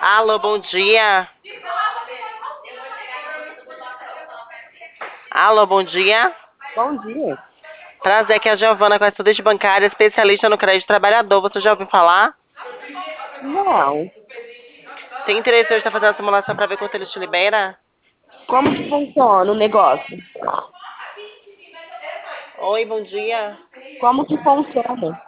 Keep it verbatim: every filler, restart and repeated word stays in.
Alô, bom dia. Alô, bom dia. Bom dia. Prazer, aqui é a Giovana, correspondente bancária, especialista no crédito trabalhador. Você já ouviu falar? Não. Tem interesse hoje em estar fazendo a simulação para ver quanto ele te libera? Como que funciona o negócio? Oi, bom dia. Como que funciona?